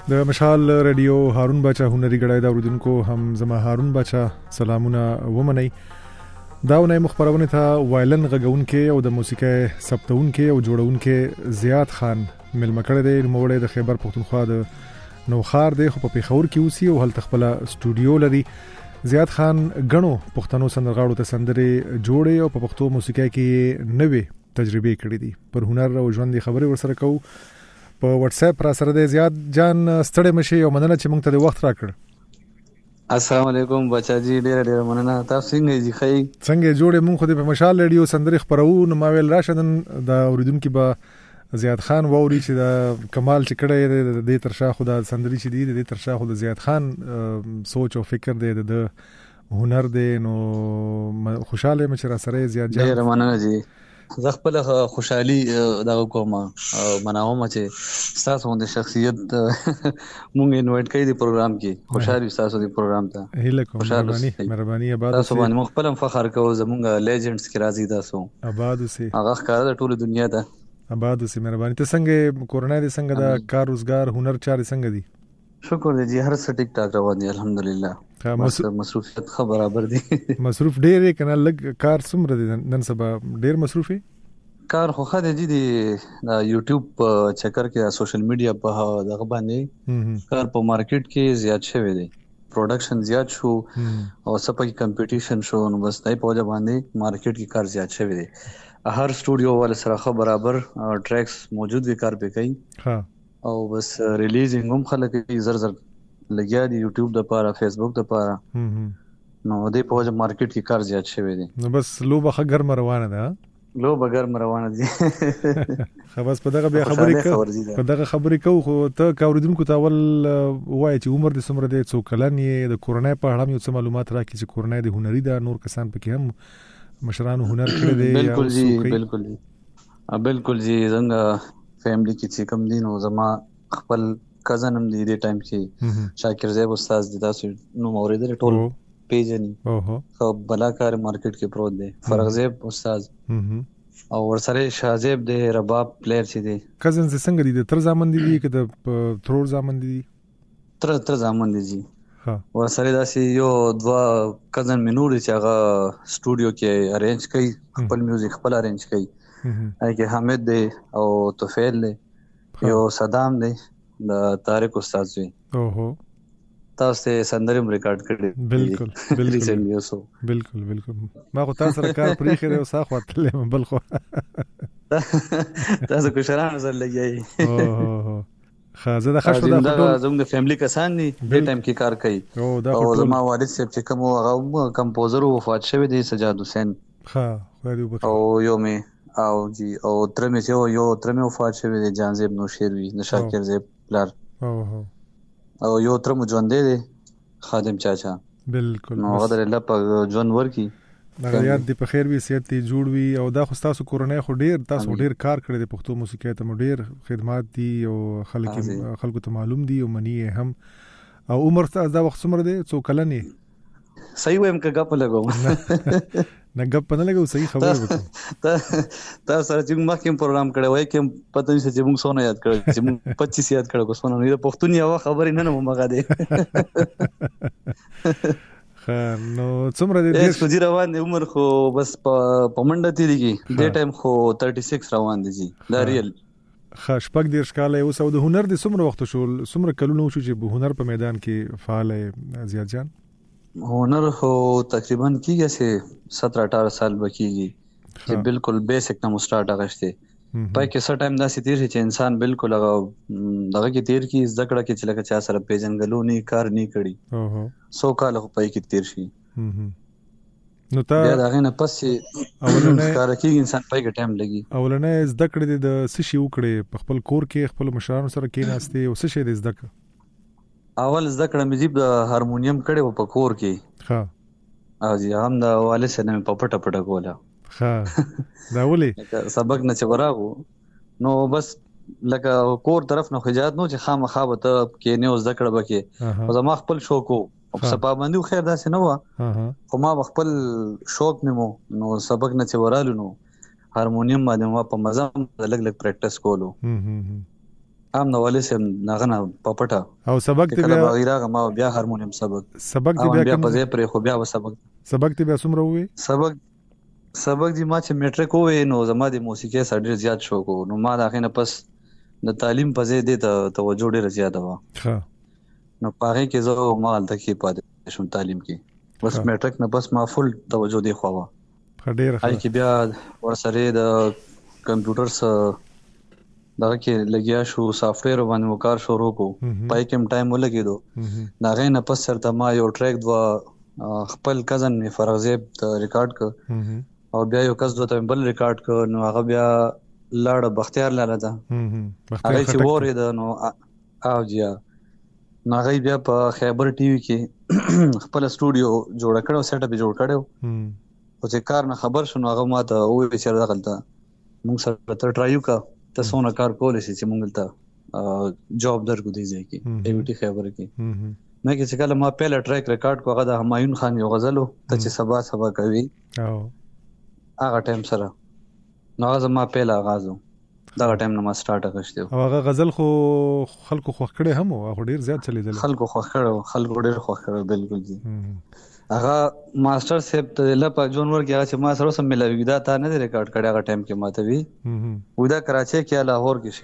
د مشال رادیو هارون بچا هنري غړای دا اوریدونکو هم زما هارون بچا سلامونه ومنئ. دا ونې مخبرونه ته وایلن غږونکې او د موسیقي ثبتونکې او جوړونکې زیات خان ملمکړه دی موړې د خیبر پختونخوا د نوخار دی خو په پیښور کې اوسي او هلته خپل سټوډیو لري. زیات خان غنو پښتنو سندرغاړو ته سندري جوړي او په پښتو موسیقي کې نوې تجربه کړې دي. پر هنر او ژوند خبرې ورسره کوو. په واتس اپ را سره د زیات جان ستړي مشي او مننه چې موږ ته د وخت راکړ. السلام علیکم بچا جی، ډېر مننه. تاسو څنګه جی؟ څنګه جوړې مونږ خو د مشال رادیو سندري خبرو نو ما ویل راشدن د اوریدونکو به زیات خان ووري چې د کمال چې کړه د ترشا خدا سندري چې دی د ترشا خدا زیات خان سوچ او فکر دی د هنر دی نو خوشاله مې چې را سره زیات جان. ډېر مننه جی. زه خپل خوشحالي دغه کوم مناوم چې تاسو د شخصیت مونږ انوایټ کړی دی پروګرام کې. خوشحالي تاسو دی پروګرام ته هیله کوم. مهرباني آباد تاسو باندې مخبل فخر کوو. زمونږ لیجنډز کې راځي تاسو آباد سي هغه ښکار د ټوله دنیا ته آباد سي. مهرباني. ته څنګه کورونا دې څنګه د کار روزګار هنر چارې څنګه دي؟ شکر دی جی، هر څه ټیک ټاک روان دي الحمدلله. مصروفیت خو برابر دي. مصروف ډېر کنه لګ کار څومره دي نن سبا؟ ډېر مصروفي کار خو خاله جی دی. دا یوټیوب چکر کې سوشل میډیا په دغه باندې کار په مارکیټ کې زیات شوی دی. پروډکشن زیات شو او سپک کمپټیشن شو نو بس دای په وجه باندې مارکیټ کې کار زیات شوی دی. هر سټوډیو ول سره خو برابر ټریکس موجود وی کار به کوي. ها او بس ریلیزینګ هم خلک زر لګیا دي یوټیوب د پاره، فیسبوک د پاره. نو دې په وجه مارکیټ کې کار زیات شوی دی. نو بس لوبه ګرم روانه ده. لوبه ګرم روانه دي. خلاص په دغه بیا خبرې کوو خو ته کاوریدونکو ته ول وای چې عمر د سمره د څو کلن یې د کورونا په اړه یو څه معلومات راکړي چې کورونا د هنري دا نور کسان پکې هم مشرانو هنر کړی دی. بالکل جی بالکل جی. څنګه فیملی کې چې کم دین او زما خپل کزن هم دی د ټایم کې شاکر زیب استاد د تاسو نو اوریدل ټول پیجنی او بلاکار مارکیټ کې پروت دی. فرغ زیب استاد او ورسره شازیب د رباب پلیئر چې دی. کزن څنګه دی؟ د تر زامن دی که د ترور زامن دی؟ تر زامن دی جی. ورسره داسې یو دوا کزن منور چې هغه سټوډیو کې ارینج کوي، خپل میوزیک خپل ارینج کوي. هغه حمید دی او توفیل دی، یو صدام دی د طارق استاد زوی. تاسو ته سندرم ریکارډ کړی. بالکل ما خو تاسو سره کار پرې خره او ساخ وتلې بل خو تاسو کو شران سره لګیای. خازه د خښو د زموږ د فیملی کسان دي د ټایم کې کار کوي. او زما والد صاحب چې کوم هغه کمپوزر وفات شوی دی سجاد حسین. او یو می او جی او ترمه چې یو ترمه وفات شوی دی جان زیب نوشیروي د شاکر زیب پلار. او یو ترمه ژوند دی خادم چاچا. بالکل نو غدر الله په ژوند ورکی دا یاد دی په خیر وي صحت دی جوړ وي. او دا خو تاسو کورونا خو تاسو ډیر کار کړی دی پښتو موسیقي ته ډیر خدمات دي او خلکو ته معلوم دي او منی هم. او عمر تاسو دا وخت څومره دی؟ څو کلن یې؟ صحیح وایم که غپ لګوم نه غپ نه لګو صحیح خبره وکړه. تا سره چې مخکې پروګرام کړی وای کې پته نشته چې موږ سونه یاد کړو چې موږ 25 یاد کړو کو سونه نه پښتون یو خبرې نه مګه دی. نو څومره دی؟ اس فجر روان دی عمر خو بس په منډه تیریږي. د ټایم خو 36 روان دی جی. دا ریل شپږ دېرش کاله اوس. او د هنر د څومره وخت شو څومره کلونه شو چې په هنر په میدان کې فعال زیات جان؟ هنر خو تقریبا کیږي چې 17-18 سال بکیږي چې بالکل بیسیک نه مستارټ اغشته. پای کې سر ټایم داسې تیر شي چې انسان بالکل هغه دغه کې تیر کی ذکر کې چې لکه چا سره پیژنګلو نه کار نه کړي 100 کال خو پای کې تیر شي. نو تا دا غنه پس اولنه کار کوي انسان پای کې ټایم لګي. اولنه زده کړې د سشي وکړې په خپل کور کې خپل مشرانو سره کېناستې او سشي د زده کړې. اول زده کړم مې د هارمونیم کړي په کور کې. ها او جی هم د والد سره په پټه کوله. ها دا ولي سبق نه چې وراغو نو بس لکه کور طرف نه خجات نو چې خامخا به ته کې نه زده کړه بکې. او زما خپل شوق او سپابندي خو خیر داسې نه و خو ما خپل شوق مې نو سبق نه چې ورالو نو هارمونیم باندې ما په مزه لګ پریکټیس کولو. هم نو ولې سم نغنه پپټا او سبق ته بیا غیره ما بیا هارمونیم سبق ته بیا په ځای پرې خو بیا سبق ته بیا څومره وې؟ سبق دی ما چې میټریک وې نو زما د موسیقي سره ډیر زیات شوق و، نو ما دا غینه پس د تعلیم په ځای د توجه ډیر زیات و. نو پاره کې زه ما د کې پاتې شوم تعلیم کې، بس میټریک نه بس ما فل توجه دی خو وا ډیر هاي کې بیا ورسره د کمپیوټر سره دا کې لګیا شو، سافټویر باندې وکړ شروع کو، پای کې ټایم ولګیدو. دا غینه پس سره ما یو ټریک دوا خپل کزن می فرغزیب ته ریکارډ ک او بیا یو کس دوته بل ریکارډ ک، نو هغه بیا لاړ بختیار لاله ده هغه چې وره ده نو او جیا نو هغه بیا په خیبر ټي وي کې خپل سټوډیو جوړ کړو، سیټ اپ جوړ کړو. او چې کار نه خبر شونه هغه ماته وې چې دا غلطه موږ سره تر ټرایو کا ته سونه کار کولې چې موږ ته جاب درکو دی ځای کې ای وی ټي خیبر کې. مې چې کله ما پهلا ټریک ریکارډ کو هغه د همایون خان یو غزل ته چې سبا کوي او هغه ټایم سره نو زما پهلا آغاز دا ټایم نه ما سٹارټ کړشته. او هغه غزل خو خلکو خوښ کړي هم او ډیر زیات چلیدل، خلکو خوښ کړو، خلکو ډیر خوښ کړو. بالکل جی هغه ماستر صاحب ته لپاره جون ورګه چې ما سره سم ملوي دا تا نه ریکارډ کړی هغه ټایم کې ماته وی ودا کراچي کې لاهور کې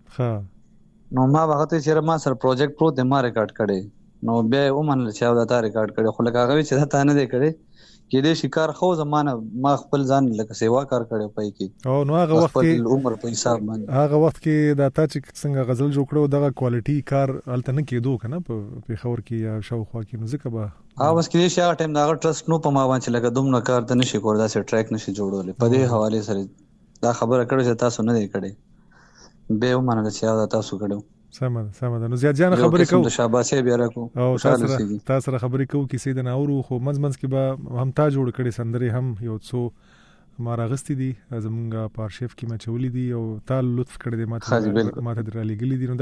شو. نو ما وخت چې ما سره پروجیکټ پرو د ما ریکارډ کړي، نو بیا ومنل چې دا تا ریکارډ کړي، خو لکه هغه چې دا تا نه دی کړی کې دې شکار خو زمانه ما خپل ځان لکه سیوا کار کړو پای کې. او نو هغه وخت کې عمر په حساب باندې هغه وخت کې دا تا چې څنګه غزل جوړ کړو دغه کوالټي کار الته نه کېدو کنه په خبر کې یا شاوخوا کې، نو ځکه به اوس کې شي ټایم دا ټرست نو په ما باندې لکه دومره کار ته نشي کول، دا سه ټریک نشي جوړول. په دې حواله سره دا خبره کړو چې تاسو نه دی کړی به ومنل چې دا تاسو کړو. سم ده. نو زیات جان خبرې کوو، شاباسي بیا راکو او تاسو خبرې کوو کیسې د ناورو خو منځ کې به هم تا جوړ کړي سندري هم یو څو ما راغستې دي زمونږ په ارشیف کې ما چولې دي او تا لطف کړی دی ماته درالي ګلې دي. نو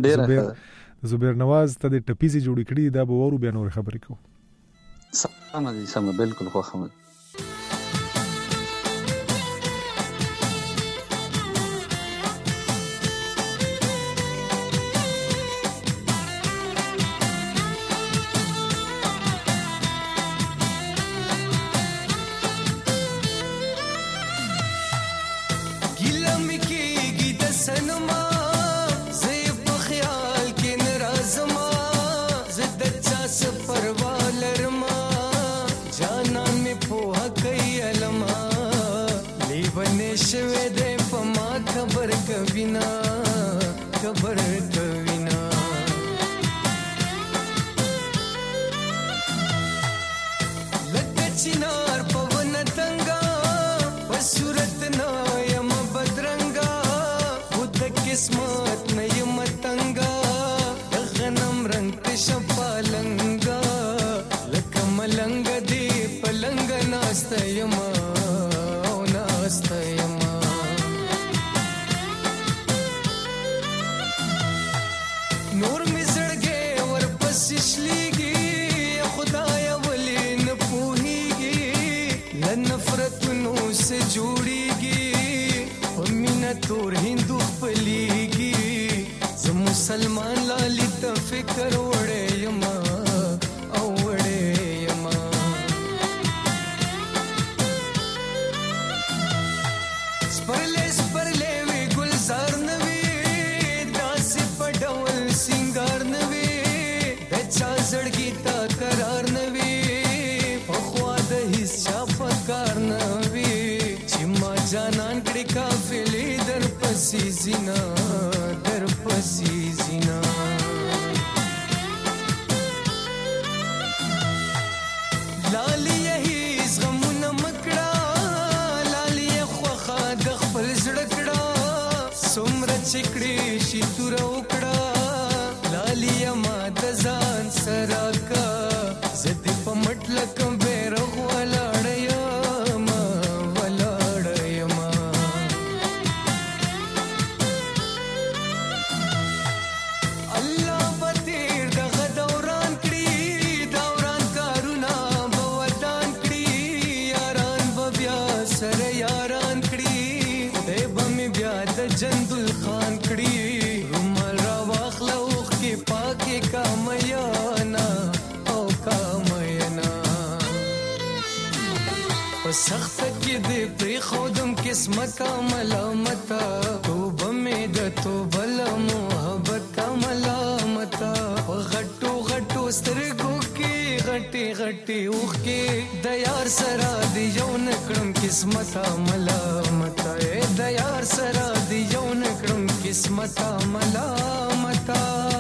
دا زبیر نواز ته د ټپیزي جوړ کړي دا به ورو بیا نور خبرې کوو. سم بالکل خو خمد جندل خان کړي رومال سخت کې دې پری خودم قسمت ملامت توبه مې د توبه له محبت ملامت غټو غټو سترګو کې غټي غټي اوخ کې د یار سره دی یو نکړم قسمت ملامت د یار سره دی یو نکړم قسمت ملامت.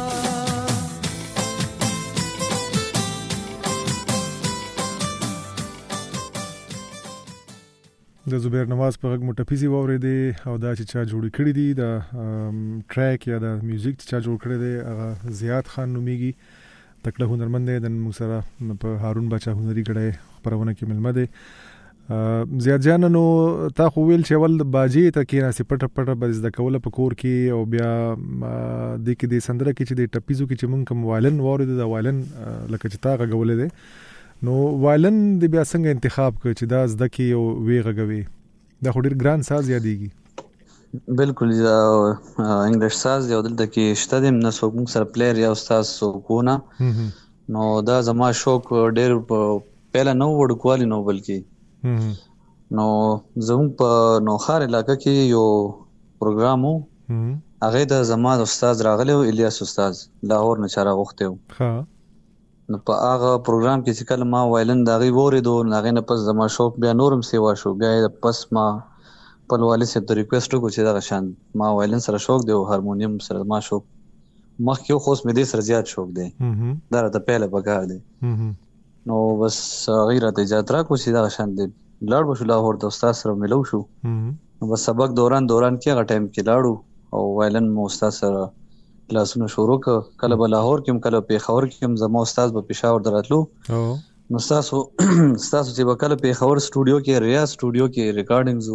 د زبیر نواز په غږ مټفیزي واورېدې او دا چې چا جوړ کړی دی د ټریک یا د میوزیک چې چا جوړ کړی دی هغه زیات خان نومیږي. تکړه هنرمند دی. د موږ سره په هارون بچا هنري غړی خبرونه کې ملمه دی. زیات جان نو تا خو ویل چې ول باجی ته کې ناسې پټه پټه به زده کوله په کور کې او بیا د کې د سندره کې چې د ټپیزو کې چې مونږ کوم وایلن واورېد د وایلن لکه چې تا غوولې دی نو وایلن د بیا څنګه انتخاب کړ چې دا زده کې او وی غږوي دا خو ډیر ګران ساز یادېږي. بالکل انګلیش ساز یو دلته کې شته دیم نه څوک موږ سره پلیئر یا استاد څوک نو دا زما شوق ډیر پهلا نو وړکوالي نو بلکې نو زموږ په نوخار علاقه کې یو پروګرام وو هغه د زما استاد راغلی و الیاس استاد لاهور نه چاره غوښته و نو په هغه پروګرام کې چې کله ما وایلن داغي وریدو هغه نه پس زما شوق بیا نورم سیوا شو بیا پس ما په والي سره د ریکوست کو چې دا شان ما وایلن سره شوق دی او هارمونیم سره ما شوق مخکې خو مې دې سره زیات شوق دی دا راته پهله پکار دی نو بس غیرت اجازه را کو چې دا شان دی لاړ بشو لاهور د استاد سره ملو شو نو بس سبق دوران کې هغه ټایم کې لاړو او وایلن مو استاد سره کلاسونه شروع کله په لاهور کې کله په خاور کې زمو استاد په پېښور دراتلو نو تاسو چې وکاله په خاور سټوډیو کې ریاض سټوډیو کې ریکارډینګز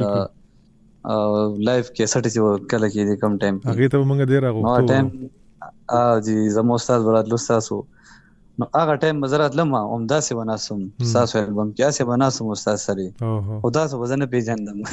وو لایف کیسټ چې کله کې کم ټایم هغه ته موږ ډیر راغو ټایم جی زمو استاد دراتلو تاسو نو هغه ټایم مزرات لمه عمدا سي وناسم تاسو البم کې سي وناسم استاد سره او تاسو وزن پیژندم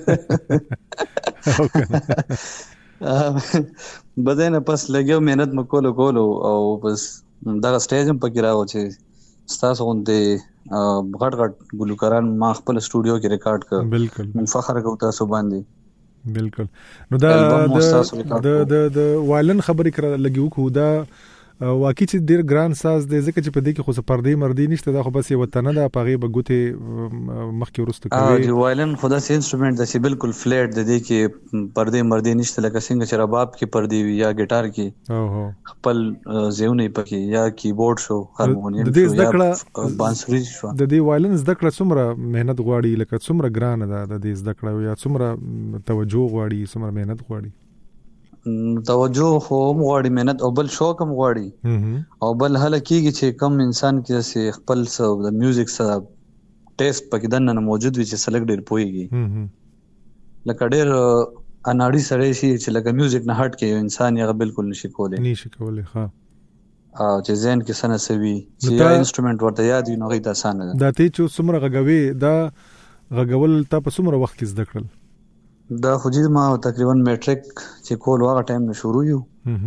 بدنه پس لګیو مهنت مکولو او بس دا سټیج هم پکې راو چې تاسو غونډه غټ ګلوکاران ما خپل سټوډیو کې ریکارډ کړ بالکل من فخر کوم تاسو باندې بالکل نو دا د وایلن خبرې کړه لګیو کو دا واقعي چې ډیر ګران ساز دی ځکه چې په دې کې خو پردې مردي نشته دا خو بس یو وطن ده پغه بغوته مخکې ورسته کوي دی وایلن خدا سي انسټرومنت د بالکل فلیټ د دې کې پردې مردي نشته لکه څنګه چې رباب کې پردې وي یا ګټار کې خپل زیونه پکې یا کیبورډ شو هارمونیم د دې ذکر بانسری شو د دې وایلن ذکر څومره مهنت غواړي لکه څومره ګران ده د دې ذکر یا څومره توجه غواړي څومره مهنت غواړي توجه خو غواړي مهنت او بل شوق هم غواړي او بل هله کېږي چې کم انسان کې خپل د میوزیک سره ټیسټ پکې دنه موجود وي چې سلیکټ ډیر پويږي لکه ډیر اناړي سره شي چې لکه میوزیک نه هټ کې انسان یې بالکل نشي کولای ها او چې زین کې سنه سوي چې یا انسټرومنت ورته یاد وي نو غي د اسانه دا ته چې څومره غږوي دا غږول تا په څومره وخت کې زده کړل دا خو جید ما تقریبا میټریک چې کول واغه ټایم نه شروع یو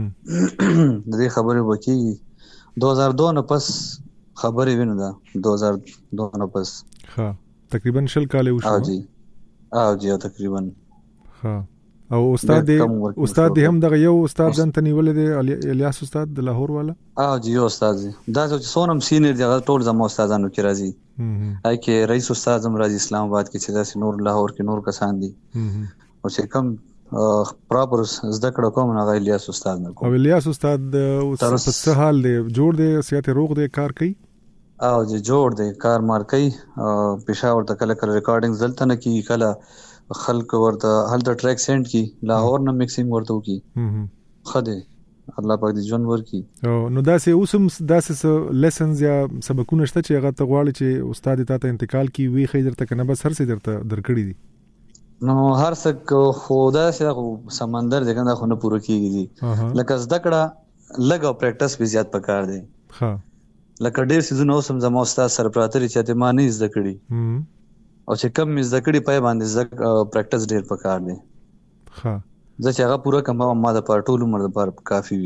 د دې خبرې وکي 2002 نه پس خبرې وینم دا 2002 نه پس ها تقریبا شل کال وشو جی تقریبا ها او استاد دې هم دغه یو استاد ځان ته نیولې دی الیاس استاد د لاهور والا جی یو استاد دا چې سونم سینیر دی ټول زمو استادانو کې راځي هاي کې رئیس استاد هم راځي اسلام آباد کې چې داسې نور لاهور کې نور کسان دي او چې کم پراپر زده کړه کوم هغه الیاس استاد نه کوم او الیاس استاد څه حال دی جوړ دی صحت روغ دی کار کوي جی جوړ دی کار مار کوي پېښور ته کله ریکارډینګ زلته نه کی کله خلق ورته هلته ټریک سند کی لاهور نه میکسینګ ورته کی خده الله پاک دې ژوند ورکړي نو داسې اوسم داسې لیسنز یا سبقونه شته چې هغه ته غواړي چې استاد ته انتقال کی وی خیر ته کنه بس هر څه درته درکړي دي نو هر څه خدا سره سمندر دغه نه خونه پوره کیږي لکه زده کړه لګو پریکټس به زیات پکار دی ها لکه ډیر سيزونه اوسم زمو استاد سره پراتري چې ته ما نه زده کړي او چې کم زده کړي پای باندې پریکټس ډیر پکار دی ها زه چې هغه پوره کوم ما د پټول عمر د پر کافي وي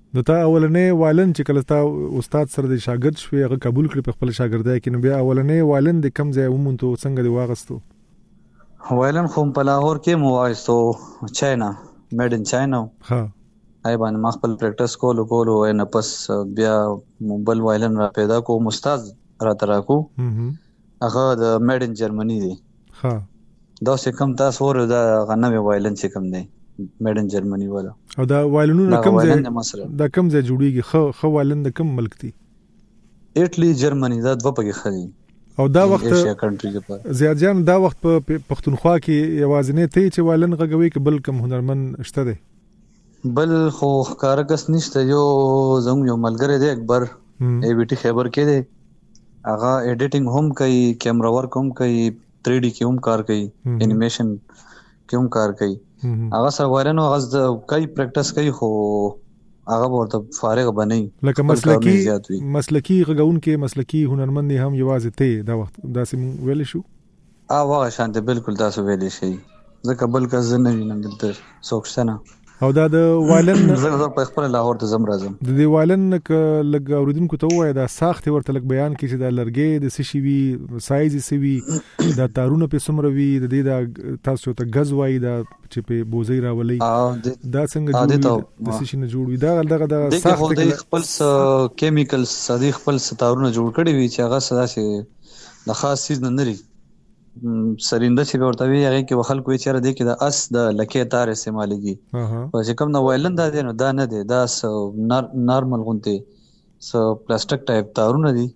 نو تا اولنې وایلن چې کله تا استاد سره د شاګرد شوې هغه قبول کړ په خپل شاګردای کې، نو بیا اولنې وایلن د کم ځای ومونته څنګه دی واغستو؟ وایلن خو په لاهور کې مو وایستو، چاینا، میډ ان چاینا. ها آی باندې ما خپل پریکټس کولو نه پس بیا موبایل وایلن را پیدا کو، استاد را تراکو هغه د میډ ان جرمنی دی. ها دا څه کم تاسو ور دا غنوي وایلن چې کم دی میډ ان جرمنی ولا. او دا وایلنونه کم ځای جوړیږي؟ خو وایلن د کم ملک دی؟ ایټلی، جرمنی، دا دوه پکې خدي. او دا وخت ایشیا کنټری کې زیات جان دا وخت په پښتونخوا کې یوازینی ته چې وایلن غږوي کې بل کم هنرمند شته دی؟ بل خو کارګس نشته، یو زموږ یو ملګری دی اکبر ای بی ټی خیبر کې دی، هغه ایډیټینګ هم کوي، کیمرا ورک هم کوي، 3D کې هم کار کوي، انیمیشن کې هم کار کوي. هغه سره وایلن هغه کوي پریکټس کوي، خو هغه ورته فارغ بنئ لکه مسلکی غږون کې مسلکی هنرمند هم یوازې ته دا وخت داسې ویل شو؟ واغه شانته بالکل تاسو ویلې شي، ځکه بل کس نه وینم دلته څوک شته نه. او دا د وایلن زه په خپل لاهور ته زم راځم. د دې وایلن لګ اوریدونکو ته وایي دا ساخت ورته لګ بیان کړي چې دا لرګي د سشي وی سایز سوي، دا تارونه په سمره وی، د دې دا تاسو ته غز وایي دا چې په بوزي راولي، دا څنګه جوړ د سشي نه جوړوي؟ دا دغه ساخت د خپل کیمیکلز صدیق خپل ستارونه جوړ کړي وي چې هغه سره د خاص چیز نه لري. سرینده چې ورته وی هغه کې وخل کوی چیرې دی کې د اس د لکې تار استعماليږي. او چې کوم نو وایلن دا دی نو دا نه دی، دا نارمل غونته پلاستیک ټایپ تارونه دي،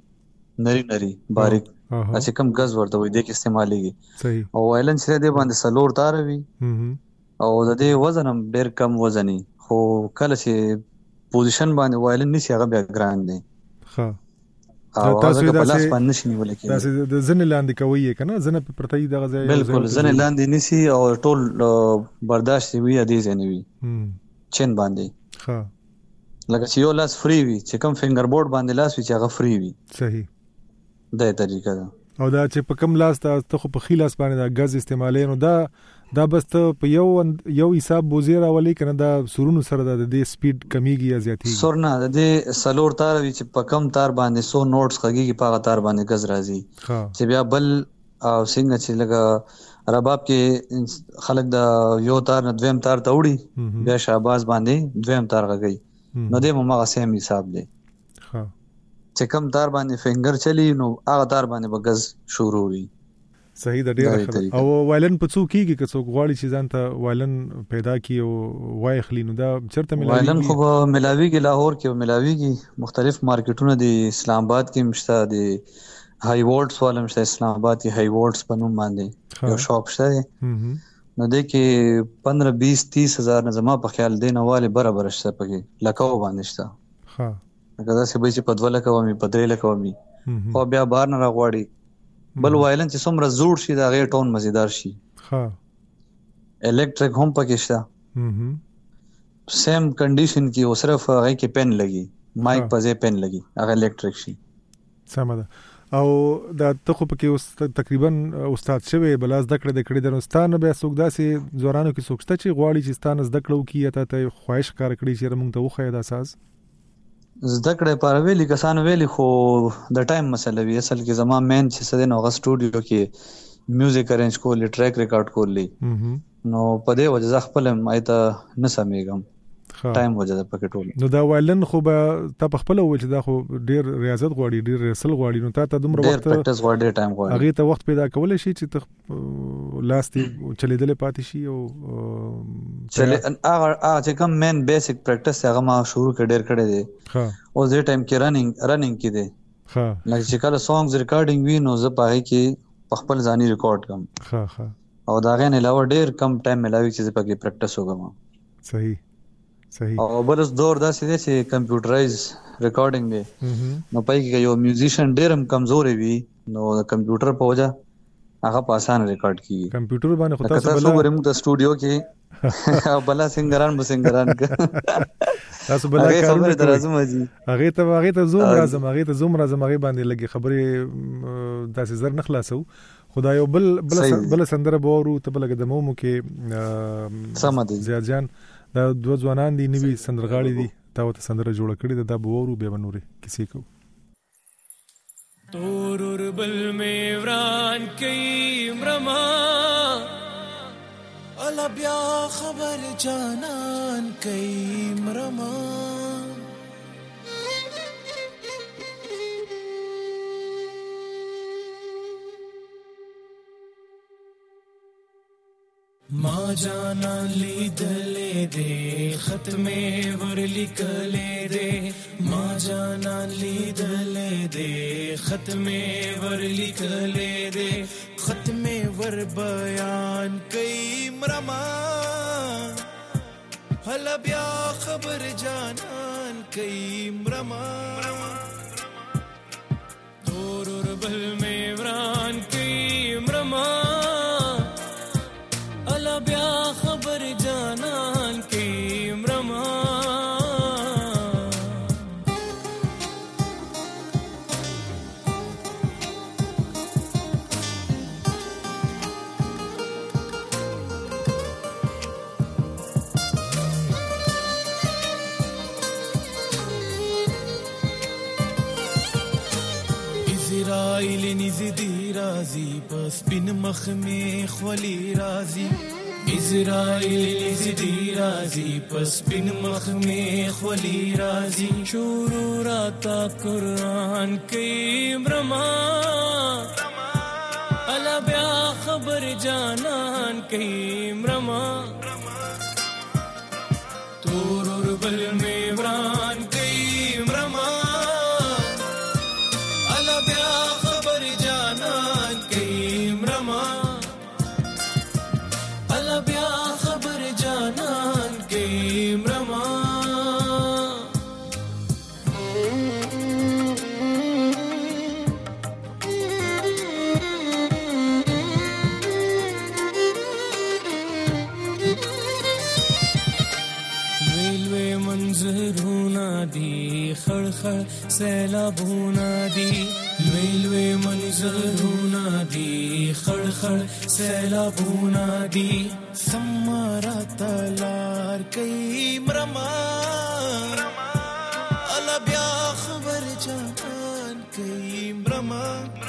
نری باریک، چې کوم غاز ورته وی دی کې استعماليږي. صحیح. او وایلن چې دی باندې سلور تار وي او د دې وزن هم ډیر کم وزني، خو کله چې پوزیشن باندې وایلن نشي هغه بیا ګران دی. ها تاسو دا څه پنځه نشي ولې کې تاسو د زنه لاندې کوي کنه، زنه په پرتای دغه ځای بالکل زنه لاندې نشي او ټول برداشت وي ادي زنه وي چین باندې. ها لکه چې یو لاس فری وي، چې کوم فینګر بورډ باندې لاس وي چې هغه فری وي. صحیح. دا طریقه ده. او دا چې په کوم لاس ته خو په خیلاس باندې دا غاز استعمالي، نو دا بس ته په یو حساب بوزیر اولی کنه، دا سورونو سره د دې سپیډ کمیږي یا زیاتیږي؟ سورنا د دې سلور تار وی چې په کم تار باندې 100 نوټس خګيږي، په تار باندې غز راځي. چې بیا بل او څنګه چې لګا رباب کې خلک د یو تار نه دویم تار ته وړي، بیا شاباز باندې دویم تار غږي، نو دې مو سیم حساب دی. چې کم تار باندې فینګر چلی نو هغه تار باندې بغز شروع وي. صحیح ده، ډیر ښه. او وایلن په څو کېږي که څوک غواړي چې ځان ته وایلن پیدا کړي او وای خلی، نو دا چرته ملاوي؟ وایلن خو ملاويږي لاهور کې، ملاويږي مختلف مارکیټونه دي، اسلام آباد کې مشته دي، هاي وولټس والا مشته، اسلام آباد کې هاي وولټس په نوم باندې یو شاپ شته، نو دې کې 15-20-30 هزار نه زما په خیال دی نواله برابر شته پکې لکاو باندې شته. ها دا څه به چې په 2 لک ومي په 3 لک ومي، او بیا بار نه راغواړي. بل وایلن چې څومره زوړ شي دا غیر ټون مزیدار شي. ها الکتریک هم پکې شته، سیم کنډیشن کې او صرف هغه کې پن لګي، مایک په ځای پن لګي، هغه الکتریک شي. سم ده. او دا ته خو پکې اوس تقریبا استاد شوی، بلاز د کړې درنستانه بیا څوک داسې زورانو کې څوک شته چې غواړي چې ستانه زده کړو کې ته خواهش کار کړی چې موږ ته وخی دا اساس زده کړې پر ویلي کسان ویلي، خو د ټایم مسله وی. اصل کې زما مین چې سده نو غ سټوډیو کې میوزیک ارینج کولې، ټریک ریکارډ کولې، نو په دې وجه خپل مایته نه سمېږم، ټایم وجه د پکې ټول. نو دا وایلن خو به ته په خپل وجه دا خو ډیر ریاضت غواړي، ډیر ریسل غواړي، نو ته دومره وخت پریکټس غواړي، ډیر ټایم غواړي، هغه ته وخت پیدا کولای شي چې ته لاس ته چلیدل پاتې شي. او هغه چې کوم مین بیسیک پریکټس هغه ما شروع کړ ډیر کړی دی. او زه ټایم کې رننګ کې دی. لکه چې کله سانګز ریکارډینګ وی نو زه پاره کې خپل ځاني ریکارډ کوم. او دا غن علاوه ډیر کم ټایم ملاوي چې پکې پریکټس وکم. صحیح. او بلس دور داسې دی چې کمپیوټرایز ریکارډینګ دی، نو پای کې یو میوزیشن ډیر هم کمزوري وي، نو د کمپیوټر په وجه هغه په اسانه ریکارډ کیږي. کمپیوټر باندې خو تاسو بل ورم د سټوډیو کې بلا سنگران تاسو بل کارونه درازم دي، هغه ته زوم راځم هغه باندې لګي خبرې داسې زر نه خلاصو. خدای بل سندره بورو ته بل د مومو کې سم دي زیات جان دا 2 ځوانان دي، نوی سندرغاړي دي، تا ته سندره جوړه کړې ده دا به وورو بیا به نورې کیسې کوو. تور بل میں وران کئی مرما الا بیا خبر جانان کئی مرما ما جانا لیدلے دے ختم ور لکلے دے ما جانا لیدلے دے ختم ور لکلے دے ختم ور بیان کئی مرما حل بیا خبر جانان کئی مرما تور بل میں وران کئی مرما بیا خبر جانان کی مرما اسرائیل نزدی رازی پس بن مخ میں خولی رازی اسرائیل نزدی رازی پس بن مخ میں خولی رازی شروع راتا قرآن کی مرما الا بیا خبر جانان کی مرما تور بل میں وران کی مرما الا بیا خبر جانان کی مرما بیا خبر جانان کی مرما ویلوے منظرونا دی خڑ خڑ سیلابونا دی ویلوے منظرونا دی خڑ خڑ سیلابونا دی سمارا تلار کئی مرما الا بیا خبر جانان کئی مرما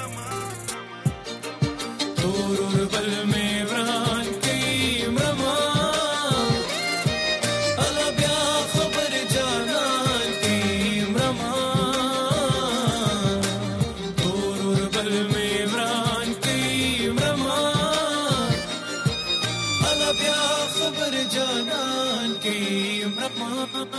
تور بل میں وران کئی مرما الا بیا خبر جانان کئی مرما تور بل میں وران کئی مرما الا بیا خبر جانان کی مرما.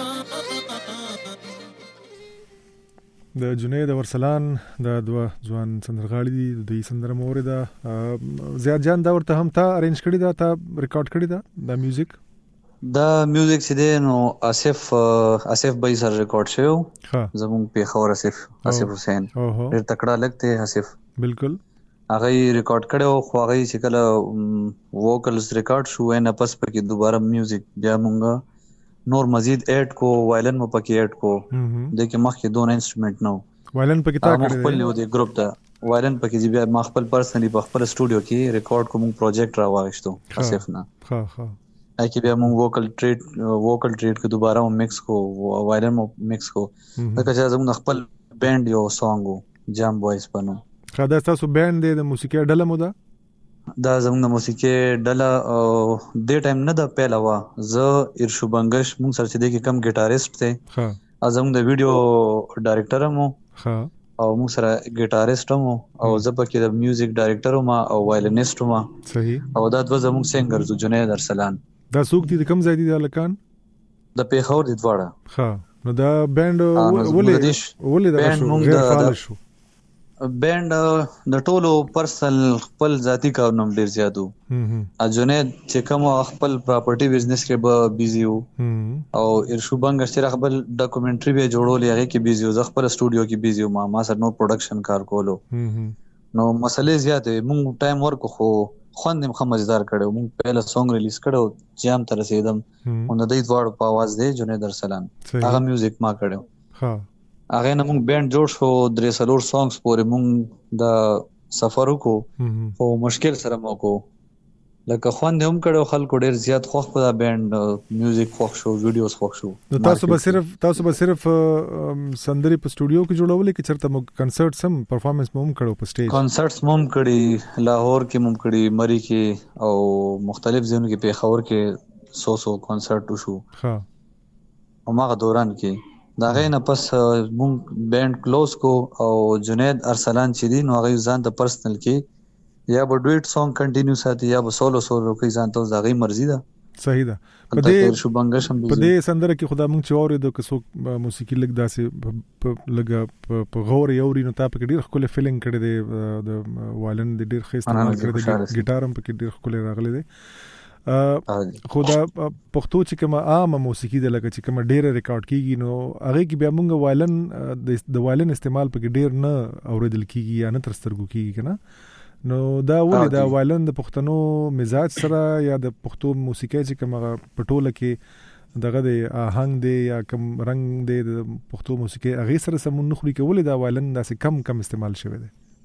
د جنید ورسلان د دوه ځوان سندرغاړي دي د دې سندره مورې ده زیاد جان دا ورته هم تا ارینج کړی ده تا ریکارډ کړی ده دا میوزیک چې دی نو آصف بھائی سره ریکارډ شوی زموږ پیښور آصف حسین ډېر تکړه لګته آصف بالکل هغه ریکارډ کړو خو هغه چې کله ووکلز ریکارډ شو نه پس پکې دوباره میوزیک بیا مونږه نور مزید ایڈ کو وایلن مو پکې ایڈ کو دغه مخکې دوه انسټرومنټ نو وایلن پکې تا کړی خپل یو دی ګروپ ته وایلن پکې چې بیا ما خپل پرسنلی په خپل سټوډیو کې ریکارډ کوم پروجیکټ راوغښتو آصف نه اکی بیا مونږ ووکل ټریډ کې دوباره مکس کو وایلن مو مکس کو لکه چې زموږ خپل بینډ یو سانګ جام بوایز پنو خدا تاسو بینډ دی د موسیقي ډله مو ده دا زموږ د موسیقي ډله د ټایم نه د پهلا وا ز ارشو بنگش مونږ سره چې د کم ګیټاریست ته زموږ د ویډیو ډایرکټر مو او مونږ سره ګیټاریست مو او زپکې د میوزیک ډایرکټر مو او وایلنیست مو صحیح او دا د زموږ سنگر جنید ارسلان دا څوک دي کوم ځای دي د لکان د پیښور د دواړه نو دا بینډ ولې دا غیر فعال شو بینډ د ټولو پرسنل خپل ذاتی کارونه ډیر زیاتو جنید چې کوم خپل پراپرټي بزنس کې به بیزی وو او ارشو بنګ چې خپل ډاکومنټري به جوړولې هغه کې بیزی وو خپل سټوډیو کې بیزی وو ما سره نو پروډکشن کار کولو نو مسلې زیاتې مونږ ټایم ورکو خو خوندم خمزدار کړو مونږ پهله سونګ ریلیز کړو جام تر رسیدم او د دې دوړ په आवाज دی جنید ارسلان هغه میوزیک ما کړو هغه نه مونږ بینډ جوړ شو درې څلور سانګز پورې مونږ د سفر وکړو او مشکل سره مو کو لکه خوند هم کړو خلکو ډیر زیات خوښ په دا بینډ میوزیک خوښ شو ویډیوز خوښ شو. نو تاسو به صرف سندري په سټوډیو کې جوړولې کې چرته مو کنسرټس هم پرفارمنس مو هم کړو په سټیج؟ کنسرټس مو هم کړي لاهور کې مو کړي مری کې او مختلف ځایونو کې پیښور کې 100 کنسرټ وشو. ها او ماغه دوران کې دا غینه پس مونږ بینډ کلوز کو او جنید ارسلان چې دي نو هغه ځان ته پرسنل کې یا به ډویټ سونګ کنټینیو ساتي یا به سولو کوي ځان ته زغی مرزي ده. صحیح ده. په دې سندره کې خدا مونږ چې اورېدو که څوک موسیقي لګ داسې لګ په غور یوري نو تاسو کې ډیر خپل فیلینګ کړی دی د وایلن د ډیر ښه استعمال کړی دی ګیټار هم پکې ډیر خپل راغلی دی. خدا پښتو چې کومه عامه موسیقي د لکه چې کومه ډیره ریکارډ کیږي نو هغه کې بیا مونږ وایلن د وایلن استعمال پکې ډیر نه اوریدل کیږي یا نه تر سترګو کیږي کنه. نو دا ولې دا وایلن د پښتنو مزاج سره یا د پښتو موسیقي چې کومه پټوله کې دغه د آهنګ دی یا کوم رنگ دی د پښتو موسیقي هغه سره سمون نخري کې ولې دا وایلن داسې کم استعمال شوی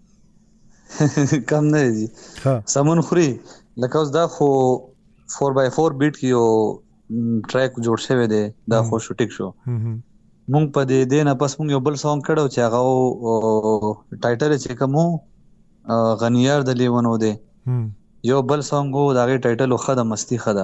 دی؟ کم نه دی سمون خوري لکه اوس دا خو 4x4 بیټ کې یو ټریک جوړ شوی دی دا خو شوټیک شو. مونږ په دې نه پس مونږ یو بل سونګ کړو چې هغه ټایټل چې کومو غنیار د لیونو دی یو بل سونګ وو دا غي ټایټل خدا مستی خدا.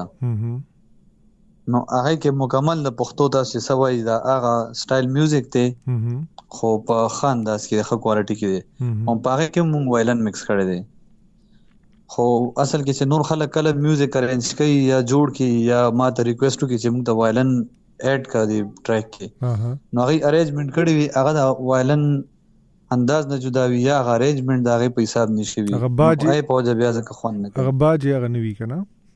نو هغه کې مکمل د پښتو تاسو سوي دا هغه سټایل میوزیک ته خو په خانداس کې ښه کوالټي کې دی او په هغه کې مونږ وایلن مکس کړی دی. خو اصل کې چې نور خلک کله میوزیک ارینج کوي یا جوړ کی یا ما ته ریکوست کوي چې موږ د وایلن اډ کړی ټریک کې نو هغه ارینجمنت کړی وي هغه د وایلن انداز نه جدا وی یا ارینجمنت دا غي په حساب نشي وي هغه باجی په وجه بیا ځکه خوان نه هغه باجی هغه نوي کنه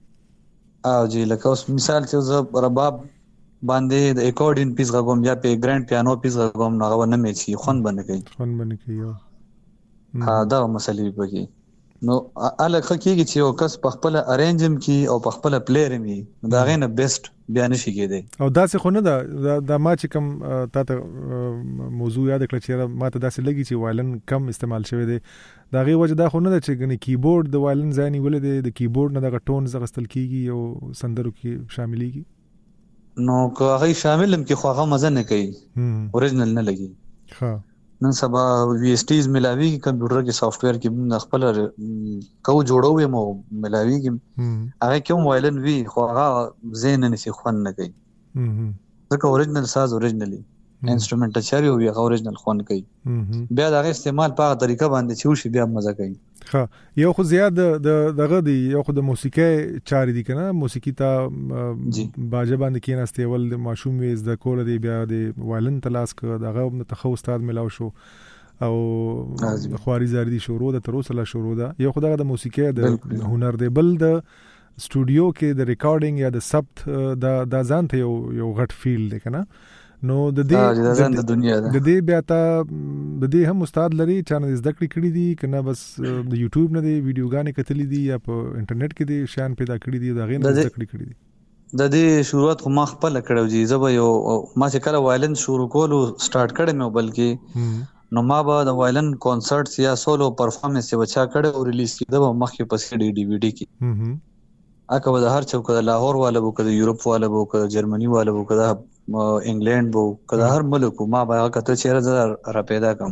او جی لکه اوس مثال چې ز رباب باندې د اکورډین پیس غوم یا په ګرانډ پیانو پیس غوم نه غو نه میچي خوان باندې کوي ها دا مسلې پکې. نو الګ کېږي چې یو کس په خپل ارینجم کی او په خپل پلیئر می دا غینه بیسټ بیا نشي کېدی. او داسې خو نه دا ما چې کوم تاسو موضوع یاد کړی چې ما ته داسې لګي چې وایلن کم استعمال شوی دی دا غي وجه دا خو نه چې غني کیبورډ د وایلن ځای نیولې دی د کیبورډ نه د ټونز غستل کیږي او سندرو کې شاملېږي. نو که هغه شامل هم کې خو هغه مزه نه کوي اوریجنل نه لګي. ها نن سبا وی اس ټیز ملاوي کمپیوټر کې سافټویر کې موږ خپل کو جوړو مو ملاوي کې هغه کوم وایلن وی خو هغه زین نه سي خوان نه کوي ځکه اوریجنل ساز اوریجنلی انسټرومنټ چاري او هغه اوریجنل خوان کوي بیا دا استعمال په طریقه باندې چې وشي بیا مزه کوي. ها یو خو زیات دغه دی یو خو د موسیقي چاري دي کنه موسیقي ته باجه باندې کېناستې ول د ماشوم ویز د کول دی بیا د وایلن تلاس ک دغه تخو استاد ملاو شو او خواري زاری دي شروع د تروسله شروع ده یو خدای د موسیقي د هنر دی بل د سټوډیو کې د ریکارډینګ یا د ثبت د ځان ته یو غټ فیل دی کنه. نو د دې د دنیا د دې بیا تا د دې هم استاد لري چې نه زده کړی دي کنه بس د یوټیوب نه دی ویډیوګانې کتلې دي یا په انټرنیټ کې دي شان پیدا کړی دي دا غي نه زده کړی دي. د دې شروعات خو ما خپل کړو جی زب یو ما چې کله وایلن شروع کولو سٹارټ کړم مې بلکې نو ما به د وایلن کنسرټس یا سولو پرفارمنس یې بچا کړو او ریلیز کړو مخکې پسې ډي وی ډي کې اکه د هر چوک د لاهور والا بو کده یورپ والا بو کده جرمنی والا بو کده انګلند بو کده هر ملک ما به کته 4000 را پیدا کم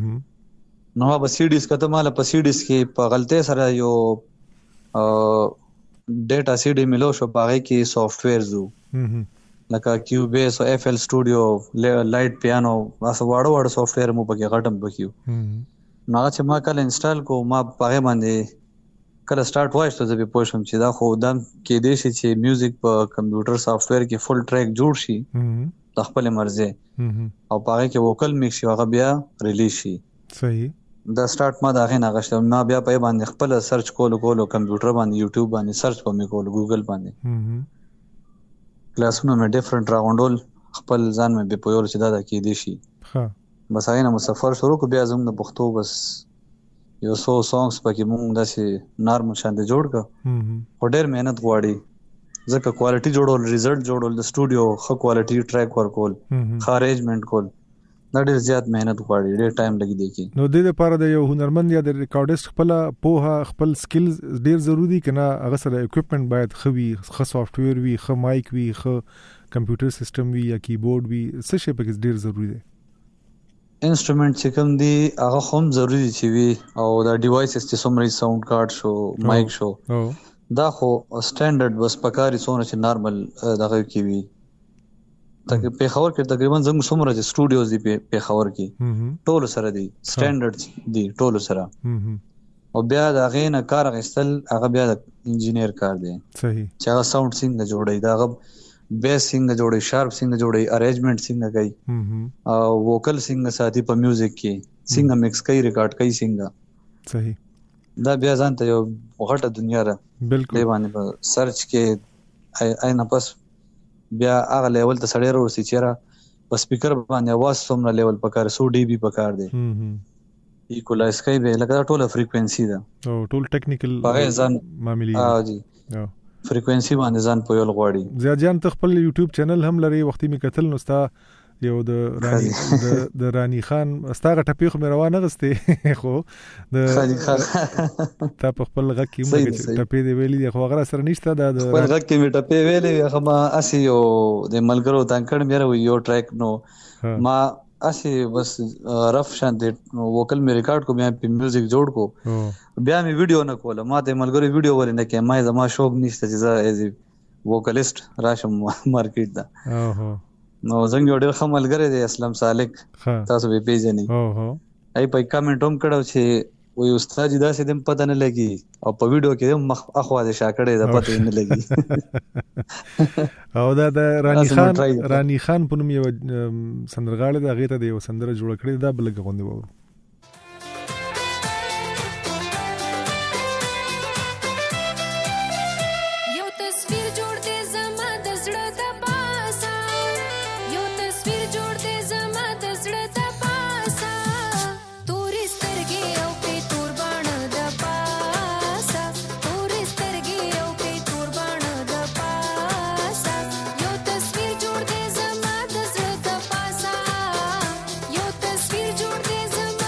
نو به سی ډیز کته مال په سی ډیز کې په غلطه سره یو ډیټا سی ډی ملو شو باغې کې سافټویر زو لکه کیوبیس او اف ال سټوډیو لایټ پیانو واسه واړو سافټویر مو پکې غټم پکيو نو چې ما کله انسټال کو ما پغه باندې کله سٹارټ وایسته زه به پوښم چې دا خو دم کې دې شي چې میوزیک په کمپیوټر سافټویر کې فل ټریک جوړ شي د خپل مرزه او پاره کې ووکل میکس شي هغه بیا ریلیز شي. صحیح دا سٹارټ ما دا غي نه غشتم ما بیا په باندې خپل سرچ کولو کمپیوټر باندې یوټیوب باندې سرچ کوم کولو ګوګل باندې کلاسونه مې ډیفرنٹ راغونډول خپل ځان مې به پویول چې دا کې دې شي. ها بس هغه نه مسافر شروع کو بیا زم د پښتو بس یو سو سانګز پکې مونږ داسې نارمل شاندې جوړ کا او ډېر مهنت غواړي ځکه کوالټي جوړول ریزلټ جوړول د سټوډیو ښه کوالټي ټریک ورکول ښه ارینجمنت کول دا ډېر زیات مهنت غواړي، ډېر ټایم لګي دی کې. نو د دې لپاره د یو هنرمند یا د ریکارډیست خپل پوهه خپل سکلز ډېر ضروری کنه، هغه سره اکوپمنٹ باید خوي، ښه سافټ ویر وي، ښه مایک وي، ښه کمپیوټر سیستم وي یا کیبورډ وي، څه شی پکې ډېر ضروری دی. انسټرومنټ چې کوم دی هغه هم ضروری چې وي، او دا ډیوایسز چې څومره ساوند کارت شو، مایک شو، دا خو سټانډرډ بس پکاري څونه چې نارمل دغه کې وي. تقریبا پیښور کې تقریبا زموږ څومره چې سټوډیوز دي پیښور کې ټول سره دي سټانډرډ دي ټول سره، او بیا دا غینه کار غستل هغه بیا د انجینیر کار دی. صحیح. چې هغه ساوند څنګه جوړي، دا هغه بیس څنګه جوړي، شارپ څنګه جوړي، ارینجمنٹ څنګه کوي، او ووکل څنګه ساتي په میوزیک کې، څنګه مکس کوي، ریکارډ کوي څنګه. صحیح. دا بیا ځان ته یو غټه دنیا ده. بالکل. دی باندې په سرچ کې اينه پس بیا هغه لیول ته سړی ورسي چیرې په سپیکر باندې आवाज څومره لیول پکار 100 ډي بي پکار دی. ایکولایز کوي به لکه ټوله فریکوئنسي ده، او ټول ټیکنیکل ځان معاملې جی فریکوئنسي باندې ځان په یو غواړي. زیات جان ته خپل یوټیوب چینل هم لري، وختي می کتل نو ستا یو د رانی خان استاغه ټپی خو مې روانه غسته خو د خالي خان تا په خپل غږ کې موږ ټپی دی ویلي دی، خو هغه سره نشته د خپل غږ کې مې ټپی ویلې، هغه ما اسی یو د ملګرو تانکړ مې یو ټریک نو ما اسی بس رف شان د ووکل مې ریکارډ کو، بیا په میوزیک جوړ کو، بیا مې ویډیو نه کوله، ما ته ملګرو ویډیو ولې نه کې، ما زما شوق نشته چې زه ایز ووکلیست راشم مارکیټ ته. نو څنګه ډېر ښه ملګری دی اسلام سالک، تاسو به پیژنئ. ای په کمنټ هم کړو چې وی استاد جی دا سې دم پته نه لګي، او په ویډیو کې هم مخ اخوا دې شاکړې دا پته نه لګي. او دا د رانی خان په نوم یو سندرغاړی دا غیته دی یو سندره جوړ کړی، دا بلګ غوندي وو. تصویر جوړ دې زما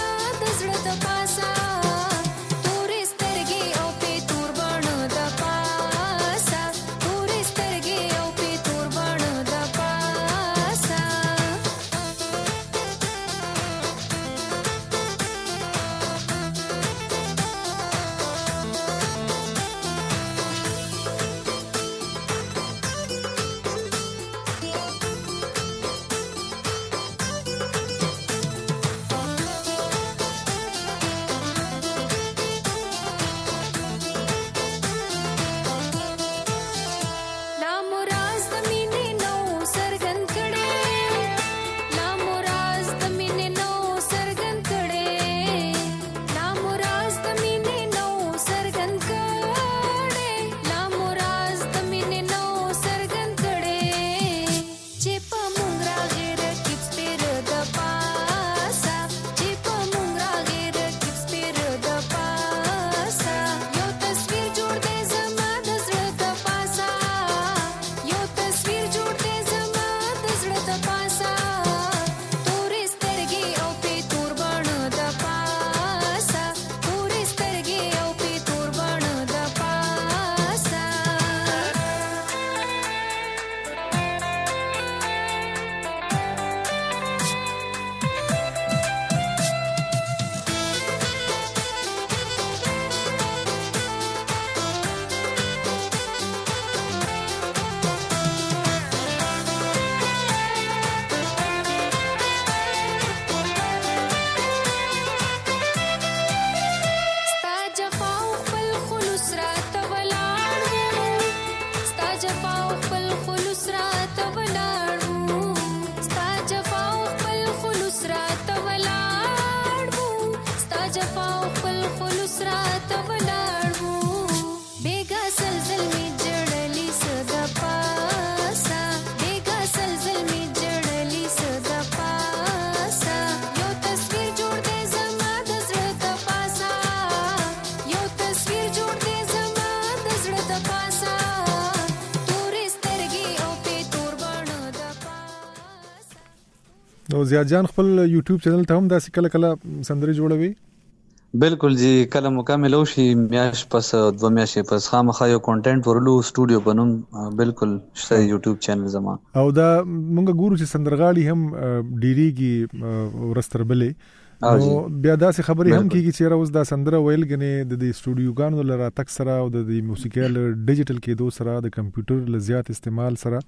نو زیاد جان خپل یوټیوب چینل ته هم داسې کله کله سندرې جوړوي؟ بالکل جی، کله مکمل وشي میاش پس 2 میاشتې پس خامخا یو کانټینټ ورلو سټوډیو بنوم بالکل شته یوټیوب چینل زما. او دا مونږ ګورو چې سندرغاړي هم ډیریږي ورستربلې، نو بیا داسې خبرې هم کیږي چې اوس دا سندره ویل غنې د سټوډیوګانو لپاره تک سره او د موسیقي له ډیجیټل کېدو سره د کمپیوټر له زیات استعمال سره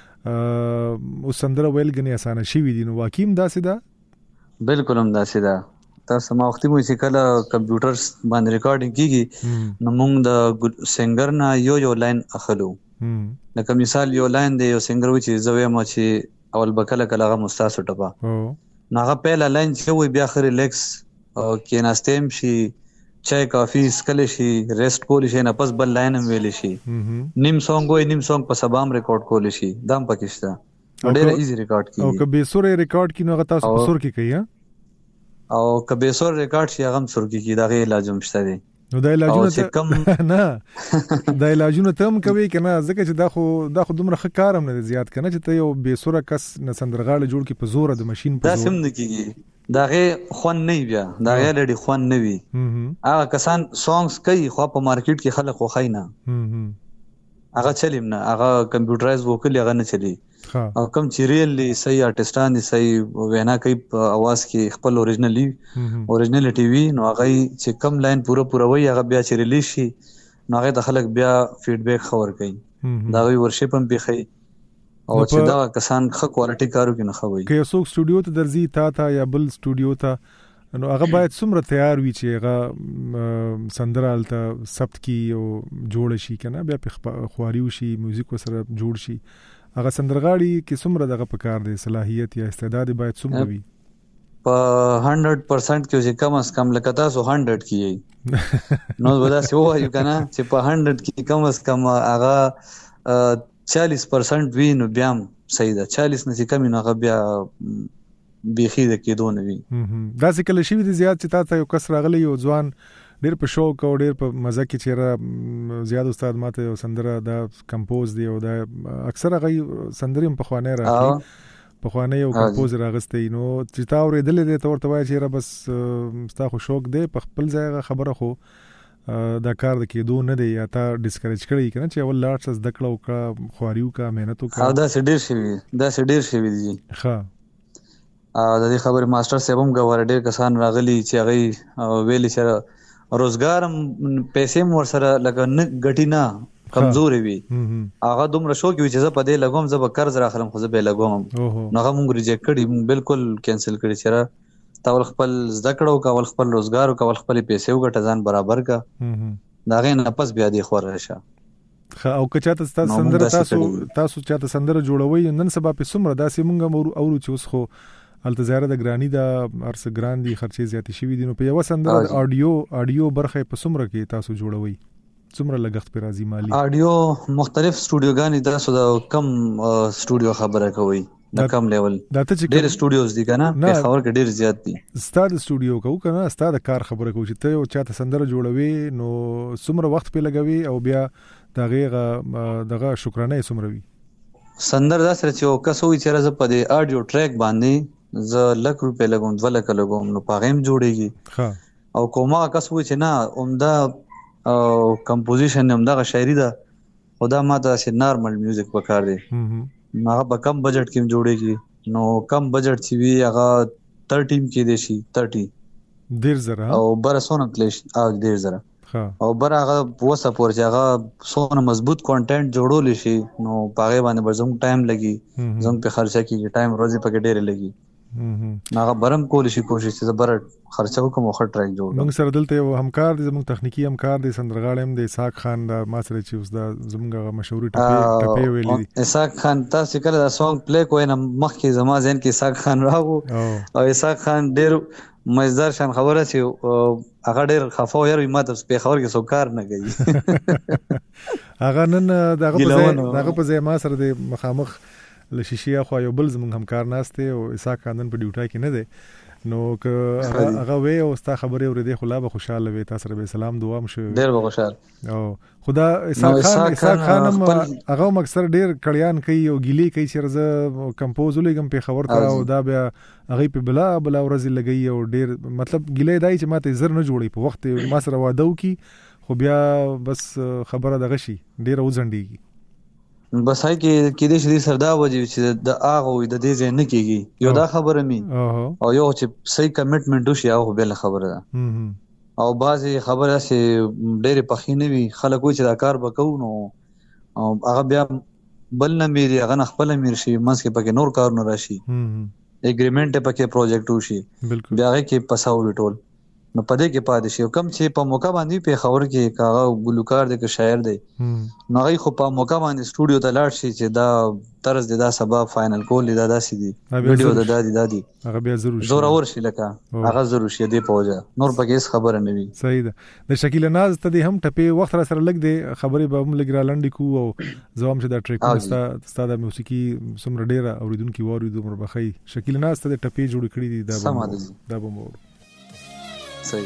او سندره ویل غنې اسانه شي وي. نو واقعي داسې ده؟ بالکل هم داسې ده. تاسو ما وختي موسیقي کله کمپیوټر باندې ریکارډینګ کیږي نو موږ د سنگر نه یو لاین اخلو. لکه مثال یو لاین دی، یو سنگر و چې زوی ما چې اول بکله کله هغه مستاسو ټپا نو هغه پهلا لاین چې وي بیا خو ریلیکس کې ناستیم شي، چای کافی سکل شي، ریسټ کول شي، نه پس بل لاین هم ویل شي، نیم سونګ وي نیم سونګ په سبام ریکارډ کول شي، دام پکشته ډېر ایزی ریکارډ کیږي. او کبه سور ریکارډ کینو هغه تاسو په سور کې کوي او کبه سور ریکارډ شي هغه سور کې دا غي علاج هم شته دي. نو دا علاجونه کم نه دا علاجونه تم کوي کنه، ځکه چې دا خو دومره ښه کار هم نه زیات کنه چې ته یو بے سوره کس نه سندرغاړي جوړ کی په زور د ماشين په زور دا سم نه کیږي، دا غي خون نه بیا دا غي لړي خون نه وي. هغه کسان سونګز کوي خو په مارکیټ کې خلک خو خاينه هغه چلیم نه، هغه کمپیوټرایز وکړي هغه نه چلی. او کم چې ریلی صحیح آرټستان دي صحیح وینا کوي په आवाज کې خپل اوریجنالټي وي نو هغه چې کم لاین پوره وي هغه بیا چې ریلیز شي نو هغه د خلک بیا فیډبیک خبر کوي، دا وی ورشپ هم بيخي او چې دا کسان ښه کوالټي کارو کې نه خوي. که یو څوک سټوډیو ته درځي تا یا بل سټوډیو ته نو هغه باید څومره تیار وي چې هغه سندرالته ثبت کی او جوړ شي کنه، بیا په خواريو شي میوزیک سره جوړ شي. هغه سندرغاړي کې څومره دغه پکار دی صلاحیت یا استعداد باید څومره وي؟ په 100% کې چې کم از کم لکه تاسو 100 کې نو ودا سی وایو کنه چې په 100 کې کم از کم هغه 40% وی نو بیا صحیح ده، 40 نه کم نه هغه بیا بيخي د کېدو نه وي. دا څه کله شي دي زیات چې تاسو یو کس راغلی یو ځوان ډېر په شوق او ډېر په مزه کې چیرې زیاد استاد ماته یو سندره دا کمپوز دی او دا اکثر غي سندریم په خوانه راځي په خوانه یو کمپوز راغستې نو چې تا اورېدل دي ته ورته وایي چې بس ستا خو شوق دی په خپل ځای خبره خو دا کار د کېدو نه دی یا تا ډیسکریج کړی کنه چې اول لاټس د کړو کا خواريو کا مهنتو کا دا ډېر شي دي. ها د دې خبره ماستر صاحب هم غوړ ډېر کسان راغلي چې هغه ویلي چې روزګار پیسې مور سره لګ نه غټی نه کمزوري وي، هغه دومره شو کې چې زه په دې لګوم زه به قرض راخلم خو زه به لګوم نو هغه مونږ ریجیکټ کړی، بالکل کینسل کړی چې تاول خپل زده کړو کول خپل روزګار کول خپل پیسې وګټه ځان برابر کا دا غي نه پس بیا دی خور راشه. او که چاته سندره تاسو چاته سندره جوړوي نن سبا په سمره داسې مونږ اورو چې اوس خو التزاره د ګرانی دا ارس ګراندي خرچې زیاتې شي دي نو په یو سندره اډیو برخه په سمره کې تاسو جوړوي څومره لګښت پر راځي مالی؟ اډیو مختلف سټوډیوګانې تاسو د کم سټوډیو خبره کوي د کم لیول دا ته چې ډېر سټوډیوز دي کنه په خبر کې ډېر زیات دي. ستاد سټوډیو کو کنه ستاد کار خبره کوي چې ته یو چاته سندره جوړوي نو څومره وخت په لګوي او بیا دغه شکرانه څومره وي؟ سندره دا سره چې کس وي چې راځي په دې اډیو ټریک باندې ز لک روپے لګوم 2 لک لګوم نو پاغیم جوړيږي. او کومه کس وي چې نه عمده کمپوزیشن عمده شاعری ده خدا ماته چې نارمل میوزیک پکار دی هغه په کم بجټ کې جوړيږي نو کم بجټ چې وی هغه 13 کې دی شي 30 ډیر زره او برسونه کلیش ډیر زره او بر هغه وسه پور چې هغه سونه مضبوط کانټینټ جوړول شي نو پاغه باندې برزم ټایم لګي زم په خرچه کې ټایم روزي پکې ډیر لګي هغه برم کول شي کوشش چې زبر خرچه وکم او خټ ټریک جوړ. موږ سره دلته یو همکار دي زموږ تخنیکی همکار دي سندرغاړم دي اسحاق خان دا ما سره چې اوس دا زموږ مشهور ټپي ویلي دي. اسحاق خان تاسو کله دا سونګ پلی کوی نه مخکې زما ځین کې اسحاق خان راغو او اسحاق خان ډیر مزدار شان خبره چې هغه ډیر خفاو یاري ماته په خبر کې سوکار نه گئی هغه نن دغه په ځای ما سره د مخامخ له شیشې خو یو بل زموږ همکار ناشته او اسحاق خان په ډیوټای کې نه دی نو که هغه وې او ستا خبرې اورېدې خو لا به خوشاله وې، تاسو سره به سلام دعا هم شوې ډېر به خوشاله. او خدا اسحاق خان هم هغه هم اکثر ډېر کړیان کوي او ګیلې کوي چې زه کمپوز ولګم په خبر ته او دا بیا هغه په بلا ورځ لګي او ډېر مطلب ګیلې دای چې ماته زر نه جوړي په وخت ما سره واده وکي خو بیا بس خبره دغه شي ډېر وځنډيږي. بس هاي کې دې شری سردا وځي چې د اغه وي د دې ځای نه کېږي یو دا خبره مي او یو چې صحیح کمټمنټ وشي او بل خبره ده او بعضی خبره چې ډېر پخینه وي خلک وي چې دا کار وکاو نو هغه بیا بل نه میری هغه خپل میر شي منځ کې پکې نور کار نه راشي اګریمنٹ پکې پروجیکټ وشي بیا هغه کې پساو ټول نو پدې کې پاتې شي کم چې په موقع باندې په خبر کې کاغه ګلوکار دی که شاعر دی نو هغه خو په موقع باندې سټوډیو ته لاړ شي چې دا طرز دی دا سبب فائنل کول دا داسې دی ویډیو دا دادی هغه بیا ضرور اور شي لکه هغه ضرور شي دی پوجا نور پکې هیڅ خبره نه وي. صحیح ده. د شکیل ناز ته هم ټپه وخت را سره لګ دی خبرې به هم لګ را لاندې کو او زوم چې دا ټریک ستا د موسیقي سمره ډیره اوریدونکو وریدو مربخي شکیل ناز ته ټپه جوړ کړی دی دا به مور صحیح.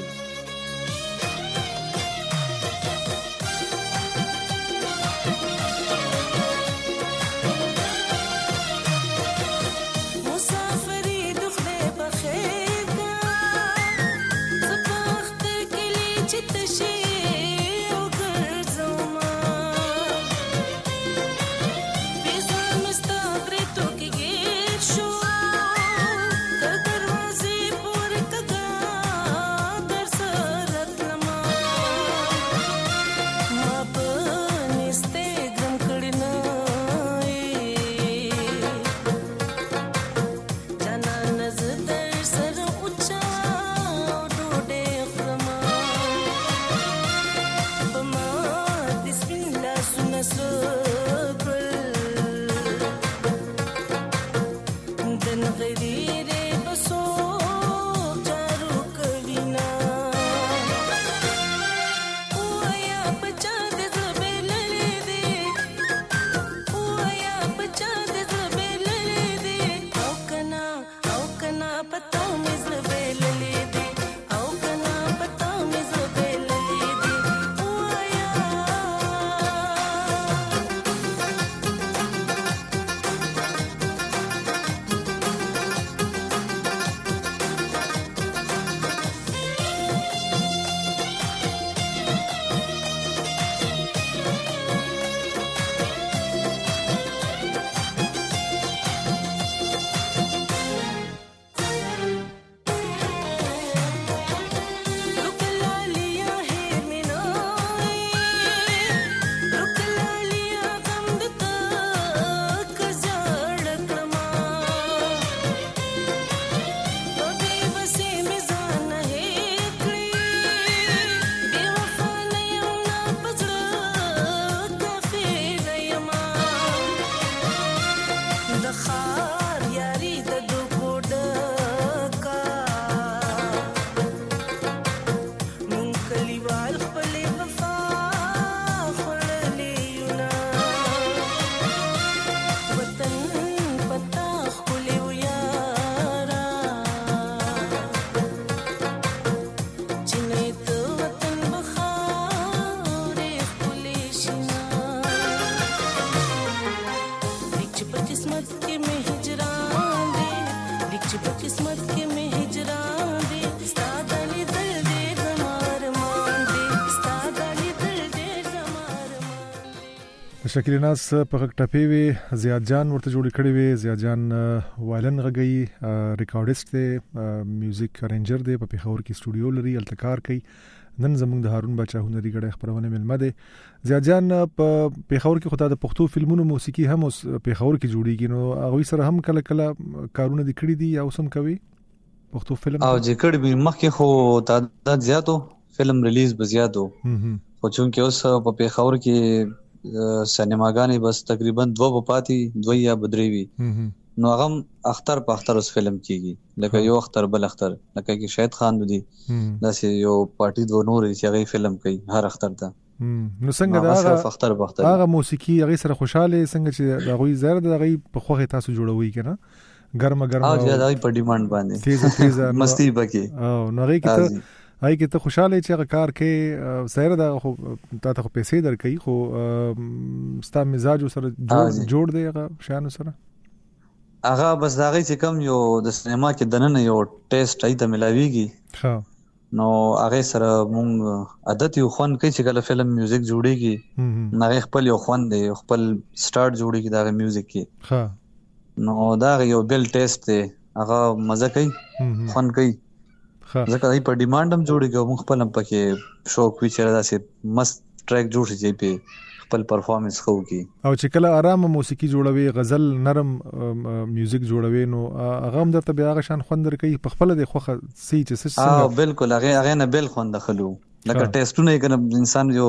شکیل ناز په ټپې وی زیاد جان ورته جوړ کړی وی. زیاد جان وایلن غږی ریکارډیست دی میوزیک ارینجر دی په پیښور کې سټوډیو لري التکار کوي. نن زموږ د هارون بچا هنري غړي خبرونه ملمه ده. زیاد جان په پیښور کې خدای د پښتو فلمونو موسیقي هم پیښور کې جوړیږي نو هغه سره هم کله کله کارونه د کړی دي او سم کوي پښتو فلم او چې کړي به مخکې خو تعداد زیاتو فلم ریلیز به زیاتو خو چونکه اوس په پیښور کې سینماګانې بس تقریبا 2 پاتې 2 یا بدري وي نو هغه اختر په اختر اوس فلم کیږي لکه یو اختر بل اختر لکه کې شاهد خان ودی داسې یو پارټي 2 نور چې هغه فلم کوي هر اختر ته نو څنګه دا هغه موسیقي هغه سره خوشاله څنګه چې هغه زړه د هغه په خوخه تاسو جوړوي کنه ګرمه او زیاده په ډیماند باندې تیز مستی پکې او نو هغه کې ته خوشاله چې هغه کار کې سره دا خو ته خو پیسې درکې خو ستا مزاج سره جوړ دی هغه شانو سره هغه بس دا غي چې کم یو د سینما کې دنه یو ټیسټ ایته ملاويږي نو هغه سره مونږ عادت یو خوان کوي چې کله فلم میوزیک جوړيږي نه خپل یو خوان دی خپل سٹارټ جوړيږي دا میوزیک کې نو دا یو بل ټیسټ دی هغه مزه کوي خوان کوي ځکه دای په ډیماند هم جوړیږي مونږ خپل هم پکې شوق وی چې داسې مست ټریک جوړ شي په خپل پرفارمنس کوو کی او چې کله آرام موسیقي جوړوي غزل نرم میوزیک جوړوي نو هغه هم درته بیا هغه شان خوندر کوي په خپل د خوخه سي چې څنګه بالکل هغه نه بل خوند خلو لکه ټیسټونه کنه انسان یو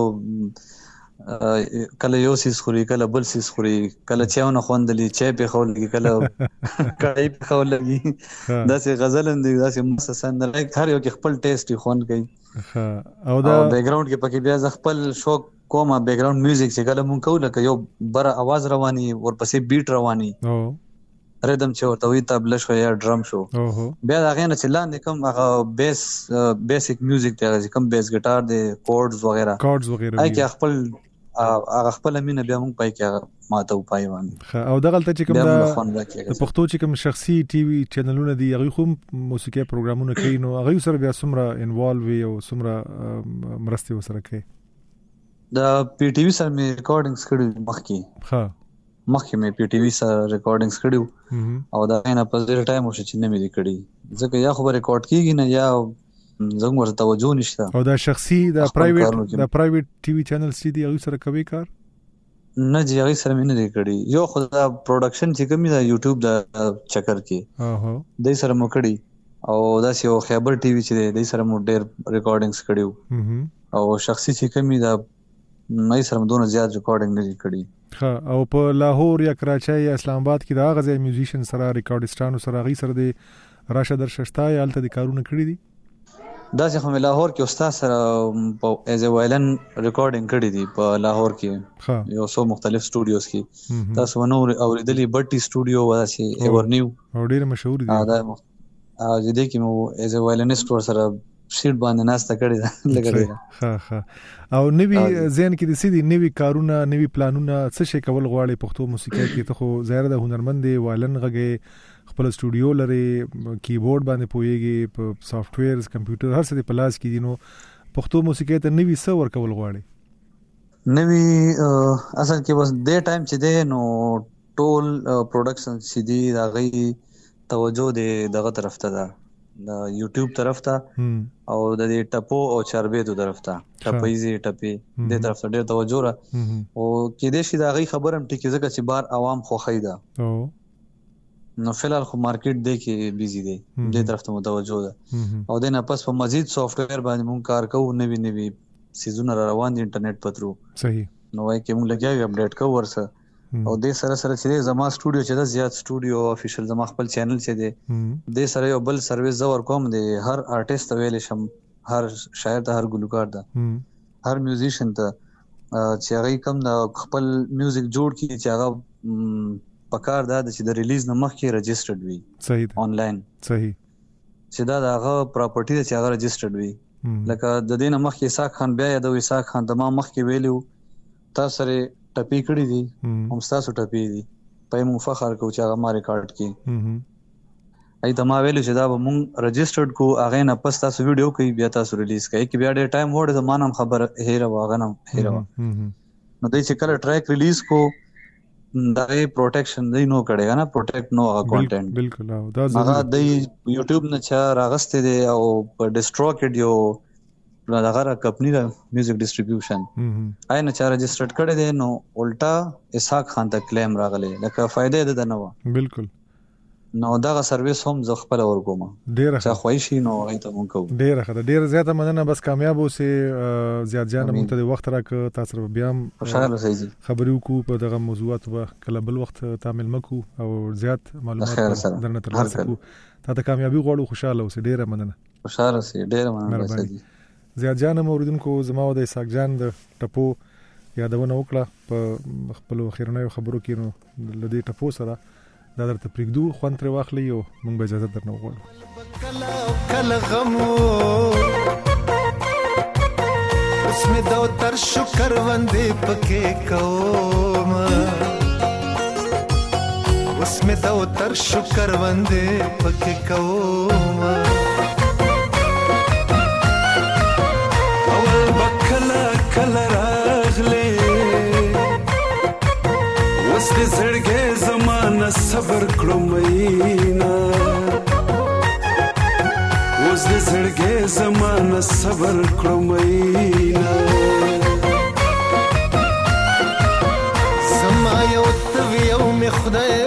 کله یو سیس خوري کله بل سیس خوري کله چاونه خوندلی چای په خولږي کله کړای په خولږي داسې غزل اندي داسې مسسن لایک هر یو کې خپل ټیسټ خوند کوي او دا بیک گراوند کې پکې بیا خپل شوق کومه بیک گراوند میوزیک چې کله مونږ کوو لکه یو بر आवाज رواني ورپسې بیټ رواني ریدم چې ورته وي تبله شو یا ډرم شو بیا دا غینه چې لاندې کوم هغه بیسیک میوزیک ته کوم بیس ګټار دی کورډز وغیرہ اي کې خپل هغه خپل مینه بیا مونږ پای کې ماته پای باندې او دغه ته چې کوم د پښتو چې کوم شخصي ټي وي چینلونه دي هغه خو موسیقي پروګرامونه کوي نو هغه سره بیا څومره انوالو وي او څومره مرسته وسره کوي د پی ټي وي سره مې ریکارډینګز کړي مخکې مې پی ټي وي سره ریکارډینګز کړي او دا نه په ډیر ټایم وشي چې نه مې کړي ځکه یا خو ریکارډ کیږي نه یا زنګ ورته توجه نشته او دا شخصي دا پرایویټ ټي وي چینل سي دي هغه سره کوي کار نه جی هغه سره مې نه کړی یو خدای پروډکشن چې کومي دا یوټیوب دا چکر کې دای سره مو کړی او دا یو خیبر ټي وي چې دای سره مو ډیر ریکارډینګز کړیو او شخصي چې کومي دا مې سره دونه زیات ریکارډینګ نه کړی او په لاهور یا کراچۍ یا اسلام آباد کې دا غزه میوزیشن سره ریکارډستانو سره غي سره د راشه درششتا یا الته د کارونه کړی دي دا چې هم لاهور کې استاد سره په ایز ا وایلن ریکارډینګ کړی دی په لاهور کې یو څو مختلف سټوډیوز کې تاسو ونو اوریدلی بټي سټوډیو واسي ایور نیو او ډیر مشهور دي دا دې کې مو ایز ا وایلنست ور سره سیټ باندې ناسته کړی دا لګړی او نوی ځین کې د سیدي نوی کارونه نوی پلانونه څه شي کول غواړي پښتو موسیقي کې ته خو ظاهر د هنرمند دی وایلن غږی خپل سټوډیو لري کیبورډ باندې پويږي په سافټ ویرز کمپیوټر هر څه د پلاس کې دي نو پښتو موسیقي ته نوی څه ور کول غواړي نوی اصل کې بس د ټایم چې دی نو ټول پروډکشن چې دی دا غي توجه دغه طرف ته ده د یوټیوب طرف ته او د ټپو او چربېدو طرف ته ټپېزي ټپې د طرف ته ډېر توجه را او کې دې شي دا غي خبرم ټکی ځکه چې بار عوام خو خیدا نو فلال خو مارکیټ دی کې بیزی دی د طرف ته متوجه ده او د نه پس په مزید سافټ ویر باندې مونږ کار کوو نوی سیزونه روان دي انټرنیټ په تھرو صحیح نو وايي کې مونږ لګیاو اپډیټ کوو ورسره او د سره چې زما سټوډیو چې د زیات سټوډیو افیشل زما خپل چینل چې دی د سره یو بل سرویس زور کوم دی هر آرټیست ویل شم هر شاعر ته هر ګلوکار ته هر میوزیشن ته چې هغه کم د خپل میوزیک جوړ کی چې هغه پکار دا چې د ریلیز نه مخکې رجسټرډ وي صحیح آنلاین صحیح چې دا هغه پراپرټي چې هغه رجسټرډ وي لکه د دې نه مخکې اسحاق خان بیا د اسحاق خان د ما مخکې ویلو تاسو سره ټپی کړی دي هم تاسو ټپی دي په مو فخر کو چې هغه ما ریکارډ کړي ای ته ما ویل چې دا به مونږ رجسټرډ کو هغه نه پس تاسو ویډیو کوي بیا تاسو ریلیز کوي کې بیا ډېر ټایم وړ زمانم خبر هیره واغه نه هیره نو دای چې کله ټریک ریلیز کو دا پروټیکشن دی نو کړي نه پروټیکټ نو هغه کانټینټ بالکل دا هغه د یوټیوب نه چا راغسته دي او په ډیسټروکډ یو دغه کمپنی دا میوزیک ډیسټریبیوشن آینه چا رجسټرډ کړی دی نو الټا اسحاق خان ته کلیم راغلی لکه فائدې ده نه و بالکل نو دا سرویس هم ز خپل ورکوم ډیره څه خوښی نو ایته مونږ کوو ډیره ښه ډیره زیاته مننه بس کامیاب اوسې زیات جان مونږ ته وخت راک تاسو بیا خوشاله اوسئ خبرو کو په دغه موضوعات په کله بل وخت تعامل مکو او زیات معلومات درنه ترلاسه کو ته کامیابی غواړو خوشاله اوسې ډیره مننه خوشاله اوسئ ډیره مننه زیات جان موردونکو زما د اسحاق جان د ټپو یادونه وکړه په خپل خیرنیو خبرو کې نو لدی ټپو سره دا درته پرېږدو خوند ترې واخلئ او موږ به اجازه درنه وغواړو. کله غمو اوس مې د تر شکر وندې پکې کوم اوس مې د تر شکر وندې پکې کوم اول بکلا کله راغلې اوس دې زړګې زمانه صبر کړو مینا اوس دې زړګې زمانه صبر کړو مینا زما یو توی او می خدای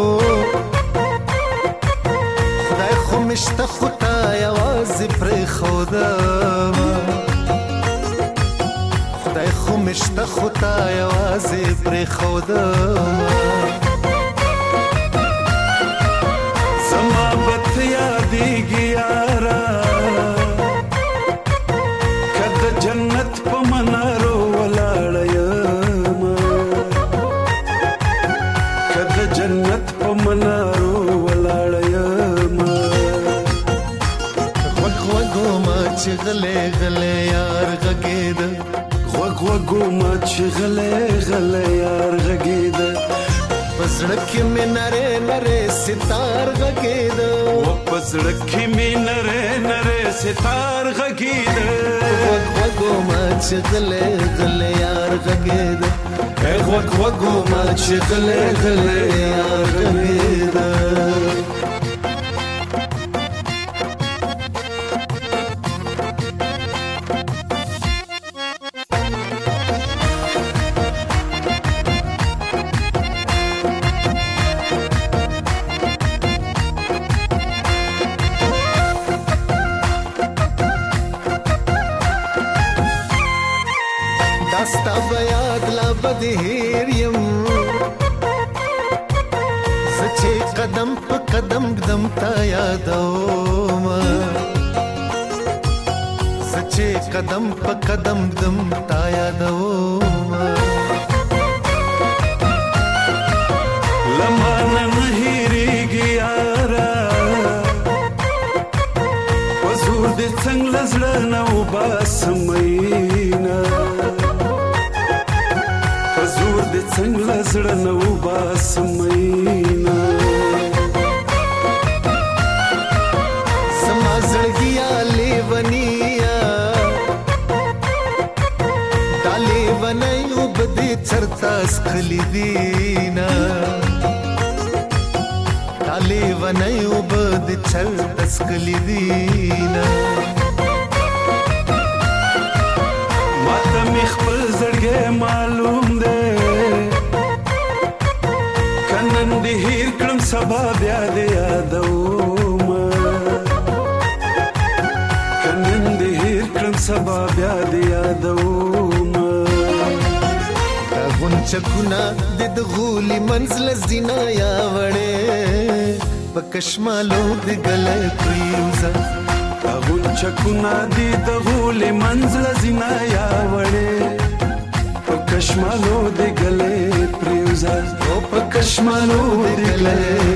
خو مشته خدا یوازې پرې خودم خدای خو مشته خدا یوازې پرې خودم زما بت یادېږي یاره که د جنت په منارو ولاړه یم که د جنت په منارو ولاړه یم غوږ غوږو ما چې غلی غلی یار غږېده غوږ غوږو ما چې غلی غلی یار غږېده په زړه کې مې نرې نرې ستار غږېده په زړه کې مې نرې نرې ستار غږېده غوږ غوږو ما چې غلی غلی یار غږېده غوږ غوږو ما چې غلی غلی یار غږېده داستا بیاد لا بدهیر یم سچے قدم پا قدم قدم تا یادوم سچے قدم پا قدم قدم تا یادوم لمانا نهیریگی یارا وزور دی څنګ لزړه نو باسمینا زور دې څنګه لزړه نو باسمینا سما زړګیا لیونیا دا لیونیو بدې چرتا سخلی دینا دا لیونیو بدې چرتا سخلی دینا ماته مې خپل زړګی معلوم دی کنن دې هیر کړم سبا بیا دې یادوم کنن دې هیر کړم سبا بیا دې یادوم دا غونچکونه دې د غولي منزل زینا یا وړې په کشمالو دې ګلې پریوزه غونچکونه دې د غولي منزل زینا یا وړې په کشمالو دې ګلې پریوزه په کشمالو دې ګلې